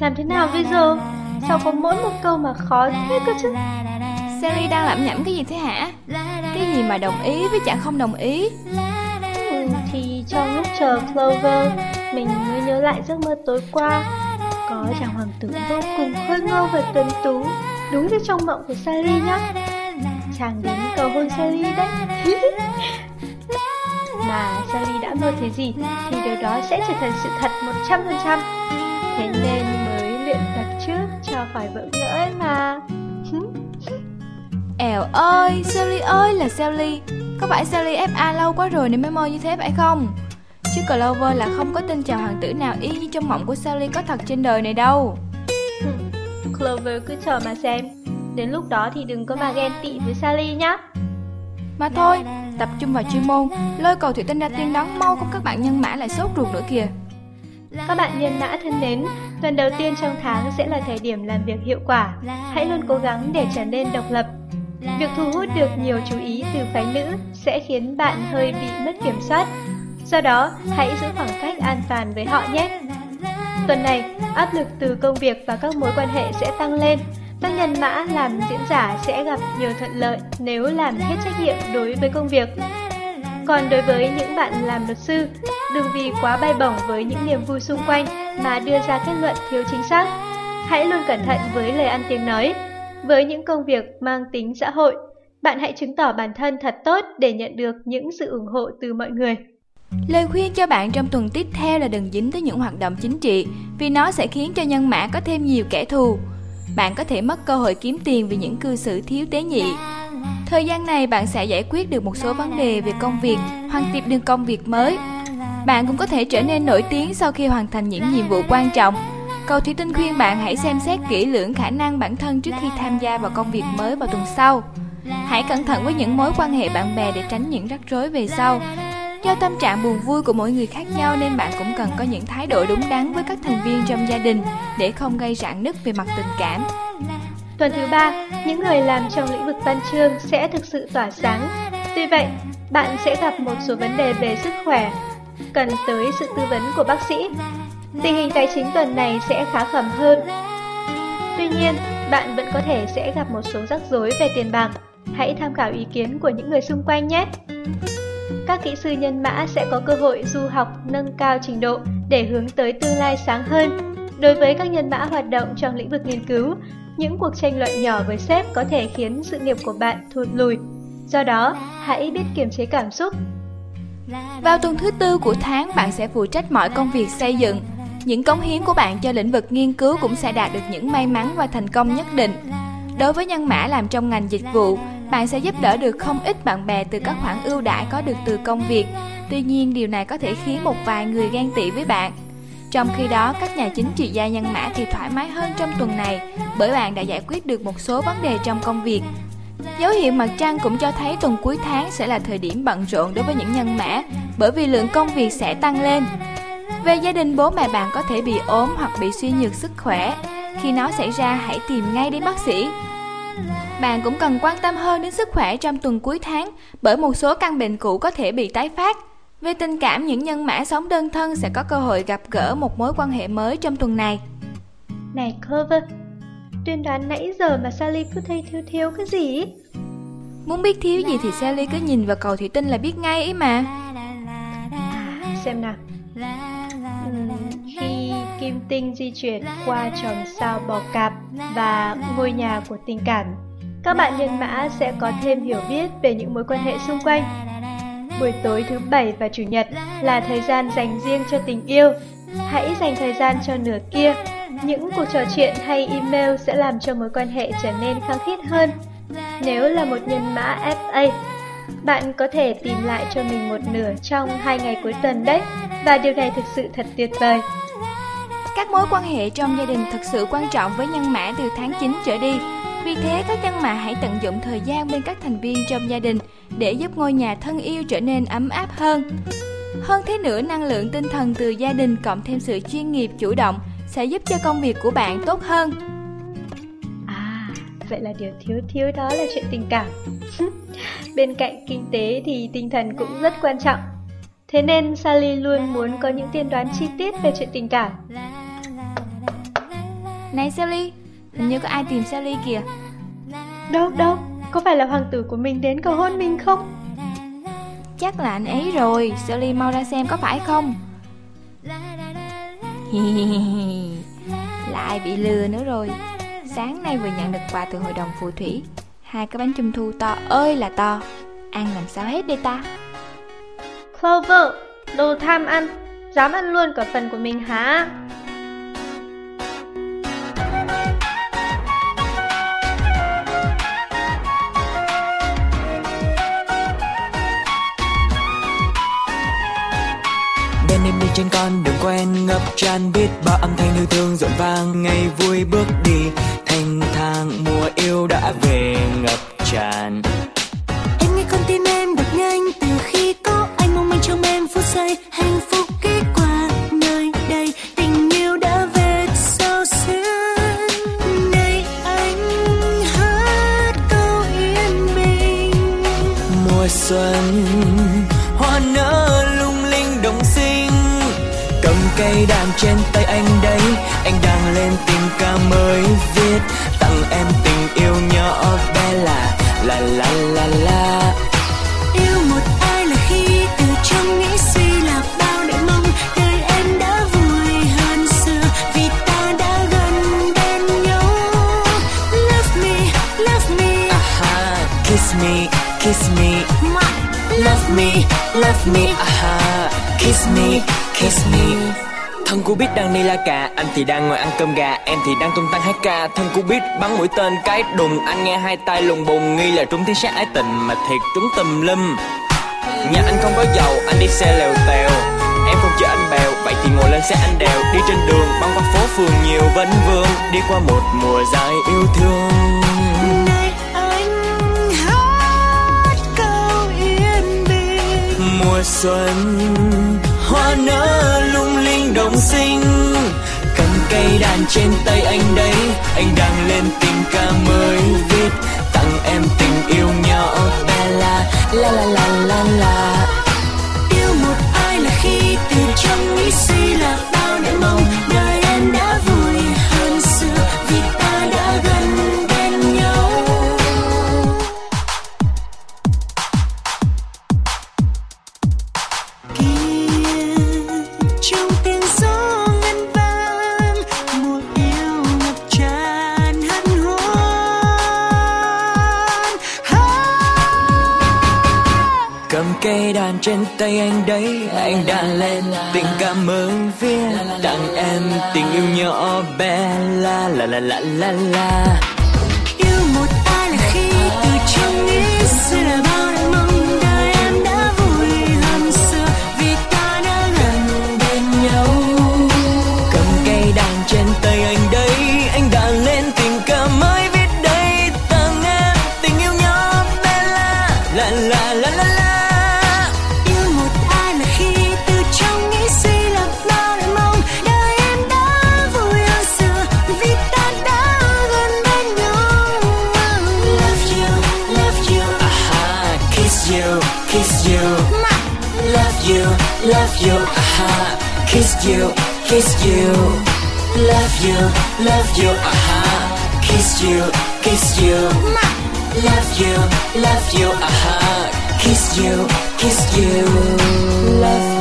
Làm thế nào bây giờ? Sao có mỗi một câu mà khó thế cơ chứ? Sally đang lẩm nhẩm cái gì thế hả? Cái gì mà đồng ý với chả không đồng ý? Thì trong lúc chờ Clover, mình mới nhớ lại giấc mơ tối qua. Có chàng hoàng tử vô cùng khôi ngô và tuấn tú, đúng như trong mộng của Sally nhá. Chàng đến cầu hôn Sally đấy. Mà Sally đã mơ thấy gì thì điều đó sẽ trở thành sự thật 100%. Thế nên mới luyện tập trước cho khỏi vỡ ngỡ ấy mà. Èo ơi, Sally ơi là Sally. Có phải Sally FA lâu quá rồi nên mới mơ như thế phải không? Chứ Clover là không có tin chàng hoàng tử nào y như trong mộng của Sally có thật trên đời này đâu. Clover cứ chờ mà xem. Đến lúc đó thì đừng có mà ghen tị với Sally nhá. Mà thôi, tập trung vào chuyên môn, lôi cầu thủy tinh ra tiên đón mau, không các bạn nhân mã lại sốt ruột nữa kìa. Các bạn nhân mã thân mến, tuần đầu tiên trong tháng sẽ là thời điểm làm việc hiệu quả. Hãy luôn cố gắng để trở nên độc lập. Việc thu hút được nhiều chú ý từ phái nữ sẽ khiến bạn hơi bị mất kiểm soát. Do đó, hãy giữ khoảng cách an toàn với họ nhé. Tuần này, áp lực từ công việc và các mối quan hệ sẽ tăng lên. Các nhân mã làm diễn giả sẽ gặp nhiều thuận lợi nếu làm hết trách nhiệm đối với công việc. Còn đối với những bạn làm luật sư, đừng vì quá bay bổng với những niềm vui xung quanh mà đưa ra kết luận thiếu chính xác. Hãy luôn cẩn thận với lời ăn tiếng nói. Với những công việc mang tính xã hội, bạn hãy chứng tỏ bản thân thật tốt để nhận được những sự ủng hộ từ mọi người. Lời khuyên cho bạn trong tuần tiếp theo là đừng dính tới những hoạt động chính trị, vì nó sẽ khiến cho nhân mã có thêm nhiều kẻ thù. Bạn có thể mất cơ hội kiếm tiền vì những cư xử thiếu tế nhị. Thời gian này bạn sẽ giải quyết được một số vấn đề về công việc hoặc tìm được công việc mới. Bạn cũng có thể trở nên nổi tiếng sau khi hoàn thành những nhiệm vụ quan trọng. Cầu thủy tinh khuyên bạn hãy xem xét kỹ lưỡng khả năng bản thân trước khi tham gia vào công việc mới vào tuần sau. Hãy cẩn thận với những mối quan hệ bạn bè để tránh những rắc rối về sau. Do tâm trạng buồn vui của mỗi người khác nhau nên bạn cũng cần có những thái độ đúng đắn với các thành viên trong gia đình để không gây rạn nứt về mặt tình cảm. Tuần thứ 3, những người làm trong lĩnh vực văn chương sẽ thực sự tỏa sáng. Tuy vậy, bạn sẽ gặp một số vấn đề về sức khỏe, cần tới sự tư vấn của bác sĩ. Tình hình tài chính tuần này sẽ khá khẩm hơn. Tuy nhiên, bạn vẫn có thể sẽ gặp một số rắc rối về tiền bạc. Hãy tham khảo ý kiến của những người xung quanh nhé. Các kỹ sư nhân mã sẽ có cơ hội du học nâng cao trình độ để hướng tới tương lai sáng hơn. Đối với các nhân mã hoạt động trong lĩnh vực nghiên cứu, những cuộc tranh luận nhỏ với sếp có thể khiến sự nghiệp của bạn thụt lùi. Do đó, hãy biết kiềm chế cảm xúc. Vào tuần thứ 4 của tháng, bạn sẽ phụ trách mọi công việc xây dựng. Những cống hiến của bạn cho lĩnh vực nghiên cứu cũng sẽ đạt được những may mắn và thành công nhất định. Đối với nhân mã làm trong ngành dịch vụ, bạn sẽ giúp đỡ được không ít bạn bè từ các khoản ưu đãi có được từ công việc. Tuy nhiên, điều này có thể khiến một vài người ghen tị với bạn. Trong khi đó, các nhà chính trị gia nhân mã thì thoải mái hơn trong tuần này bởi bạn đã giải quyết được một số vấn đề trong công việc. Dấu hiệu mặt trăng cũng cho thấy tuần cuối tháng sẽ là thời điểm bận rộn đối với những nhân mã bởi vì lượng công việc sẽ tăng lên. Về gia đình, bố mẹ bạn có thể bị ốm hoặc bị suy nhược sức khỏe. Khi nó xảy ra, hãy tìm ngay đến bác sĩ. Bạn cũng cần quan tâm hơn đến sức khỏe trong tuần cuối tháng bởi một số căn bệnh cũ có thể bị tái phát. Về tình cảm, những nhân mã sống đơn thân sẽ có cơ hội gặp gỡ một mối quan hệ mới trong tuần này. Này Clover, tuyên đoán nãy giờ mà Sally cứ thấy thiếu cái gì? Muốn biết thiếu gì thì Sally cứ nhìn vào cầu thủy tinh là biết ngay ấy mà. Xem nào. Khi kim tinh di chuyển qua chòm sao Bò Cạp và ngôi nhà của tình cảm, các bạn nhân mã sẽ có thêm hiểu biết về những mối quan hệ xung quanh. Buổi tối thứ Bảy và Chủ nhật là thời gian dành riêng cho tình yêu. Hãy dành thời gian cho nửa kia. Những cuộc trò chuyện hay email sẽ làm cho mối quan hệ trở nên khăng khít hơn. Nếu là một nhân mã FA, bạn có thể tìm lại cho mình một nửa trong 2 ngày cuối tuần đấy. Và điều này thực sự thật tuyệt vời. Các mối quan hệ trong gia đình thực sự quan trọng với nhân mã từ tháng 9 trở đi. Vì thế, các nhân mã hãy tận dụng thời gian bên các thành viên trong gia đình để giúp ngôi nhà thân yêu trở nên ấm áp hơn. Hơn thế nữa, năng lượng tinh thần từ gia đình cộng thêm sự chuyên nghiệp chủ động sẽ giúp cho công việc của bạn tốt hơn. Vậy là điều thiếu đó là chuyện tình cảm. Bên cạnh kinh tế thì tinh thần cũng rất quan trọng. Thế nên Sally luôn muốn có những tiên đoán chi tiết về chuyện tình cảm. Này Sally, hình như có ai tìm Sally kìa. Đâu, có phải là hoàng tử của mình đến cầu hôn mình không? Chắc là anh ấy rồi, Sally mau ra xem có phải không. Lại bị lừa nữa rồi. Sáng nay vừa nhận được quà từ hội đồng phù thủy, 2 cái bánh trung thu to ơi là to. Ăn làm sao hết đây ta? Clover, đồ tham ăn, dám ăn luôn cả phần của mình hả? Bên em đi trên con đường quen ngập tràn biết bao âm thanh yêu thương rộn vang, ngày vui bước đi thanh thang, mùa yêu đã về ngập tràn. Em nghe con tim em đập nhanh từ khi có anh, mong manh trong em phút giây hạnh phúc ghé qua nơi đây, tình yêu đã về sâu xuyên. Này anh hát câu yên bình. Mùa xuân hoa nở lung linh đồng xinh, cầm cây đàn trên tay anh đấy, anh đang lên tình ca mới viết tặng em tình yêu nhỏ bé là la la la la. Yêu một ai là khi từ trong nghĩ suy là bao để mong, đời em đã vui hơn xưa vì ta đã gần bên nhau. Love me, love me. Aha, kiss me, kiss me. Love me, love me. Aha, kiss me, kiss me. Thân cô biết đang đi la cà, anh thì đang ngồi ăn cơm gà, em thì đang tung tăng hát ca. Thân cô biết bắn mũi tên cái đùng, anh nghe hai tay lùng bùng, nghi là trúng thiên sát ái tình mà thiệt trúng tùm lum. Nhà anh không có dầu, anh đi xe lèo tèo, em không chở anh bèo, vậy thì ngồi lên xe anh đèo. Đi trên đường băng qua phố phường nhiều vấn vương, đi qua một mùa dài yêu thương. Này anh hát câu yên bình. Mùa xuân hoa nở lung linh đồng xinh, cầm cây đàn trên tay anh đấy, anh đang lên tình ca mới viết tặng em tình yêu nhỏ bé la la la la la la. Yêu một ai là khi từ trong nghĩ suy là bao để mong, đời em đã vui hơn xưa vì ta đã gần bên nhau. Trong tiếng gió ngân vang, mùa yêu ngập tràn hân hoan. Cầm cây đàn trên tay anh đấy, anh đang lên tình ca mới viết tặng em tình yêu nhỏ bé la la la la la la. Yêu một ai là khi từ trong nghĩ suy là bao để mong, đời em đã vui hơn xưa vì ta đã gần bên nhau. Cầm cây đàn trên tay anh đấy, anh đang lên tình ca mới viết đây tặng em tình yêu nhỏ bé la la la la la la. Yêu một ai là khi từ trong nghĩ suy là bao để mong, đời em đã vui hơn xưa vì ta đã gần bên nhau. Love you, love you. Aha, kiss you, kiss you. Love you, love you. Aha, kiss you, kiss you. Love you, love you. Aha, kiss you, kiss you. Love you, love you. Aha, kiss you, kiss you. Love